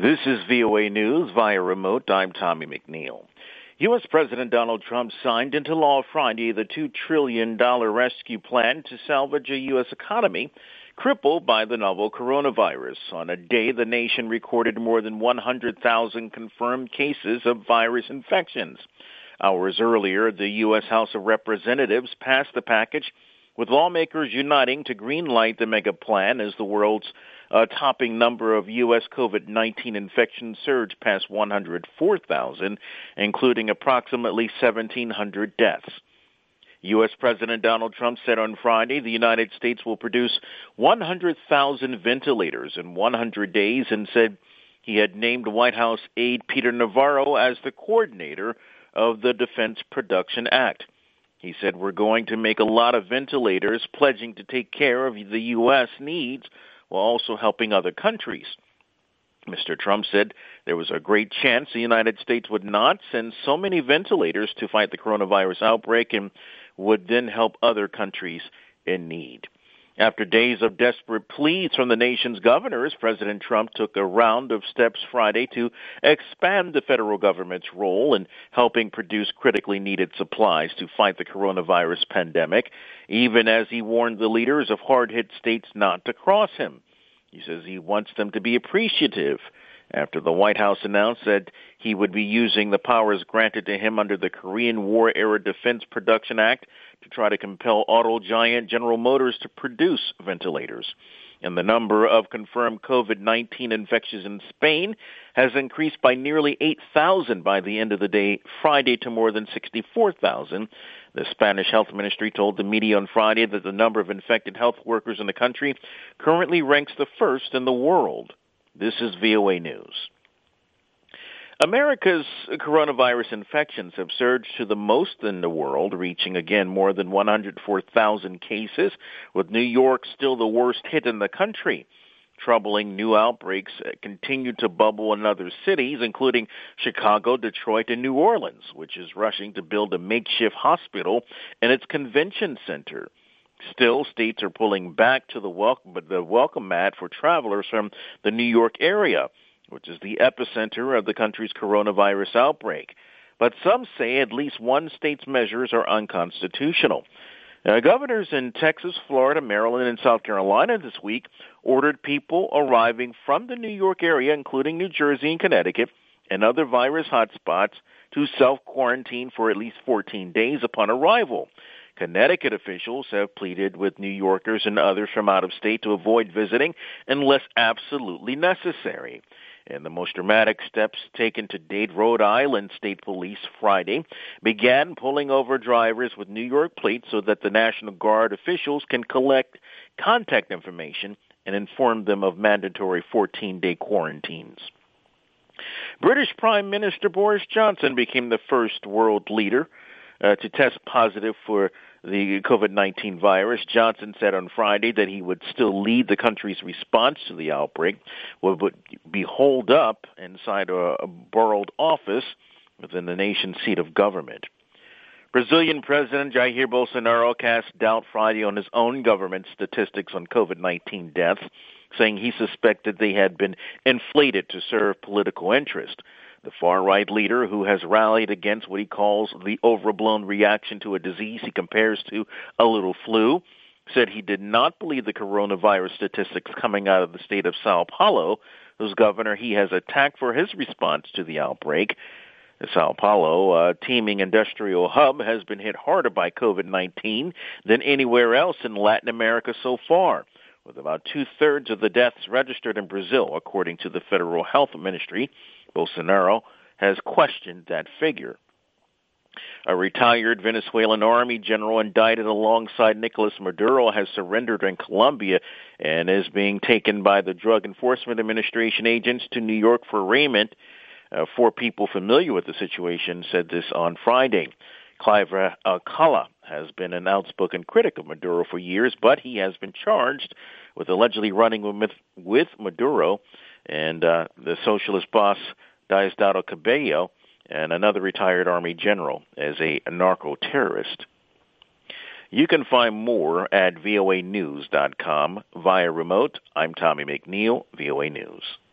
This is VOA News via remote. I'm Tommy McNeil. U.S. President Donald Trump signed into law Friday the $2 trillion rescue plan to salvage a U.S. economy crippled by the novel coronavirus. On a day the nation recorded more than 100,000 confirmed cases of virus infections. Hours earlier, the U.S. House of Representatives passed the package, with lawmakers uniting to greenlight the mega plan as the world's topping number of U.S. COVID-19 infections surged past 104,000, including approximately 1,700 deaths. U.S. President Donald Trump said on Friday the United States will produce 100,000 ventilators in 100 days and said he had named White House aide Peter Navarro as the coordinator of the Defense Production Act. He said, "We're going to make a lot of ventilators, pledging to take care of the U.S. needs while also helping other countries." Mr. Trump said there was a great chance the United States would not send so many ventilators to fight the coronavirus outbreak and would then help other countries in need. After days of desperate pleas from the nation's governors, President Trump took a round of steps Friday to expand the federal government's role in helping produce critically needed supplies to fight the coronavirus pandemic, even as he warned the leaders of hard-hit states not to cross him. He says he wants them to be appreciative after the White House announced that he would be using the powers granted to him under the Korean War-era Defense Production Act to try to compel auto giant General Motors to produce ventilators. And the number of confirmed COVID-19 infections in Spain has increased by nearly 8,000 by the end of the day Friday to more than 64,000. The Spanish health ministry told the media on Friday that the number of infected health workers in the country currently ranks the first in the world. This is VOA News. America's coronavirus infections have surged to the most in the world, reaching again more than 104,000 cases, with New York still the worst hit in the country. Troubling new outbreaks continue to bubble in other cities, including Chicago, Detroit, and New Orleans, which is rushing to build a makeshift hospital in its convention center. Still, states are pulling back to the welcome mat for travelers from the New York area, which is the epicenter of the country's coronavirus outbreak. But some say at least one state's measures are unconstitutional. Governors in Texas, Florida, Maryland, and South Carolina this week ordered people arriving from the New York area, including New Jersey and Connecticut, and other virus hotspots, to self-quarantine for at least 14 days upon arrival. Connecticut officials have pleaded with New Yorkers and others from out of state to avoid visiting unless absolutely necessary. And the most dramatic steps taken to date, Rhode Island State Police Friday began pulling over drivers with New York plates so that the National Guard officials can collect contact information and inform them of mandatory 14-day quarantines. British Prime Minister Boris Johnson became the first world leader to test positive for the COVID-19 virus. Johnson said on Friday that he would still lead the country's response to the outbreak, would be holed up inside a borrowed office within the nation's seat of government. Brazilian President Jair Bolsonaro cast doubt Friday on his own government's statistics on COVID-19 deaths, saying he suspected they had been inflated to serve political interest. The far-right leader, who has rallied against what he calls the overblown reaction to a disease he compares to a little flu, said he did not believe the coronavirus statistics coming out of the state of Sao Paulo, whose governor he has attacked for his response to the outbreak. The Sao Paulo, a teeming industrial hub, has been hit harder by COVID-19 than anywhere else in Latin America so far, with about two-thirds of the deaths registered in Brazil, according to the Federal Health Ministry. Bolsonaro has questioned that figure. A retired Venezuelan army general indicted alongside Nicolas Maduro has surrendered in Colombia and is being taken by the Drug Enforcement Administration agents to New York for arraignment. Four people familiar with the situation said this on Friday. Clive Alcala has been an outspoken critic of Maduro for years, but he has been charged with allegedly running with Maduro and the socialist boss Diosdado Cabello and another retired army general as a narco-terrorist. You can find more at voanews.com via remote. I'm Tommy McNeil, VOA News.